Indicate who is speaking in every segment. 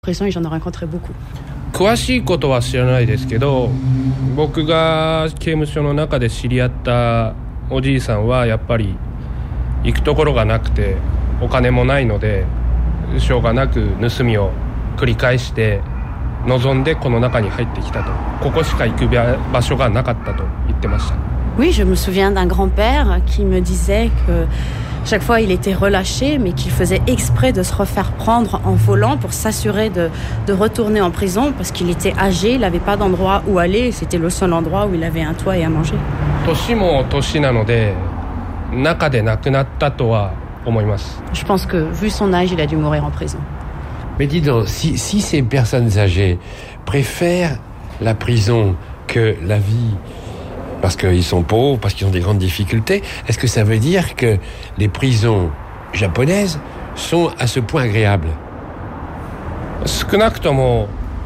Speaker 1: Prison et j'en ai rencontré beaucoup.
Speaker 2: 詳しいことは知らないですけど、僕が刑務所の中で知り合ったおじいさんはやっぱり行くところがなくてお金もないのでしょうがなく盗みを繰り返して望んでこの中に入ってきたと。ここしか行く場所がなかったと言ってました。
Speaker 1: Oui, je me souviens d'un grand-père qui me disait que chaque fois il était relâché, mais qu'il faisait exprès de se refaire prendre en volant pour s'assurer de retourner en prison parce qu'il était âgé, il n'avait pas d'endroit où aller, et c'était le seul endroit où il avait un toit et à manger.
Speaker 2: 年も年なので中で亡くなったとは思います。
Speaker 1: Je pense que vu son âge, il a dû mourir en prison.
Speaker 3: Mais dis donc, si ces personnes âgées préfèrent la prison que la vie, parce qu'ils sont pauvres, parce qu'ils ont des grandes difficultés, est-ce que ça veut dire que les prisons japonaises sont à ce point agréables?
Speaker 2: 少なくとも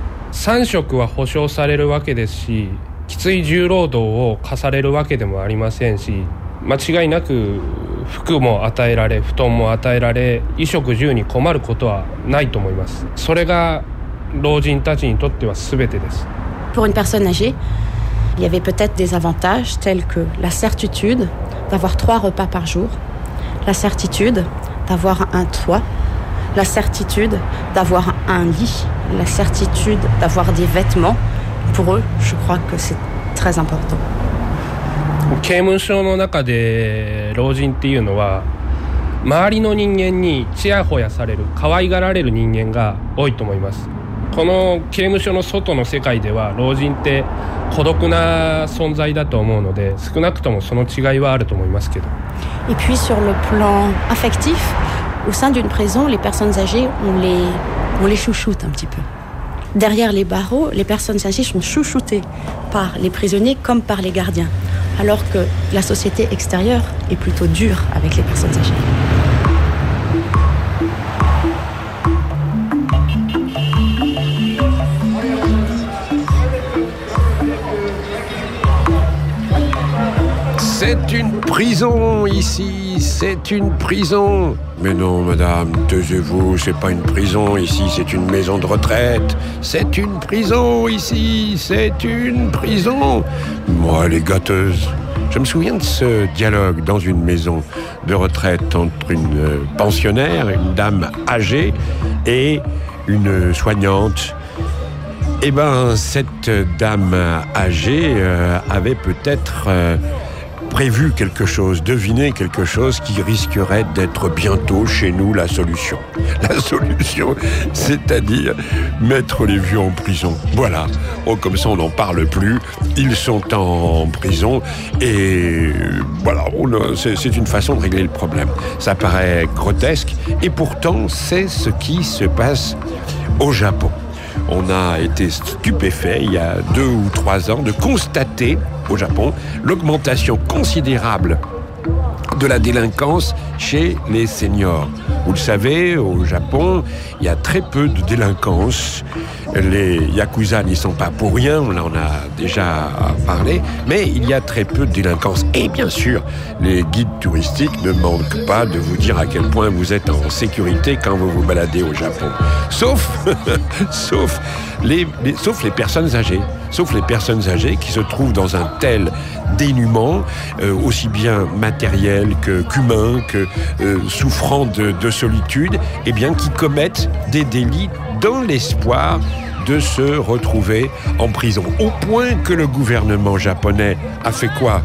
Speaker 2: 3食は保証されるわけですし、きつい重労働を課されるわけでもありませんし、間違いなく服も与えられ、布団も与えられ、衣食住に困ることはないと思います。それが老人たちにとっては全てです。
Speaker 1: Pour une personne âgée, il y avait peut-être des avantages tels que la certitude d'avoir 3 repas par jour, la certitude d'avoir un toit, la certitude d'avoir un lit, la certitude d'avoir des vêtements. Pour eux, je crois que c'est très important.
Speaker 2: 刑務所の中で老人っていうのは周りの人間にちやほやされる、可愛がられる人間が多いと思います。この刑務所の外の世界では老人って孤独な存在だと思うので、少なくともその違いはあると思いますけど。
Speaker 1: Et puis sur le plan affectif, au sein d'une prison, les personnes âgées, on les chouchoute un petit peu. Derrière les barreaux, les personnes âgées sont chouchoutées par les prisonniers comme par les gardiens, alors que la société extérieure est plutôt dure avec les personnes âgées.
Speaker 3: C'est une prison ici, c'est une prison. Mais non, madame, taisez-vous, c'est pas une prison ici, c'est une maison de retraite. C'est une prison ici, c'est une prison. Moi, elle est gâteuse. Je me souviens de ce dialogue dans une maison de retraite entre une pensionnaire, une dame âgée et une soignante. Eh ben, cette dame âgée avait peut-être prévu quelque chose, deviné quelque chose qui risquerait d'être bientôt chez nous la solution. La solution, c'est-à-dire mettre les vieux en prison. Voilà. Oh, comme ça, on n'en parle plus. Ils sont en prison et voilà, c'est une façon de régler le problème. Ça paraît grotesque et pourtant, c'est ce qui se passe au Japon. On a été stupéfait il y a 2 ou 3 ans de constater au Japon l'augmentation considérable de la délinquance chez les seniors. Vous le savez, au Japon, il y a très peu de délinquance. Les yakuza n'y sont pas pour rien, on en a déjà parlé, mais il y a très peu de délinquance. Et bien sûr, les guides touristiques ne manquent pas de vous dire à quel point vous êtes en sécurité quand vous vous baladez au Japon. Sauf les personnes âgées. Sauf les personnes âgées qui se trouvent dans un tel dénuement, aussi bien matériel qu'humain, que souffrant de solitude, eh bien, qui commettent des délits dans l'espoir de se retrouver en prison. Au point que le gouvernement japonais a fait quoi?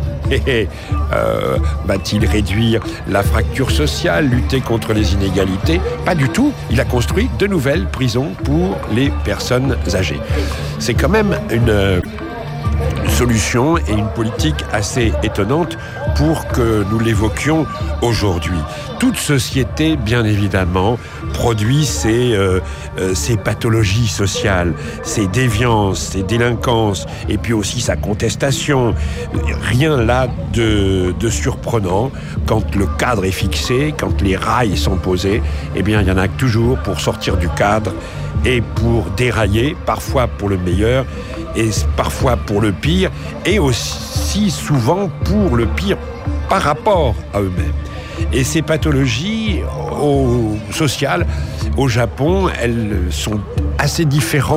Speaker 3: Va-t-il réduire la fracture sociale, lutter contre les inégalités? Pas du tout. Il a construit de nouvelles prisons pour les personnes âgées. C'est quand même une solution et une politique assez étonnante pour que nous l'évoquions aujourd'hui. Toute société, bien évidemment, produit ces pathologies sociales, ces déviances, ces délinquances, et puis aussi sa contestation. Rien là de surprenant. Quand le cadre est fixé, quand les rails sont posés, eh bien, il y en a toujours pour sortir du cadre et pour dérailler, parfois pour le meilleur et parfois pour le pire, et aussi souvent pour le pire par rapport à eux-mêmes. Et ces pathologies sociales, au Japon, elles sont assez différent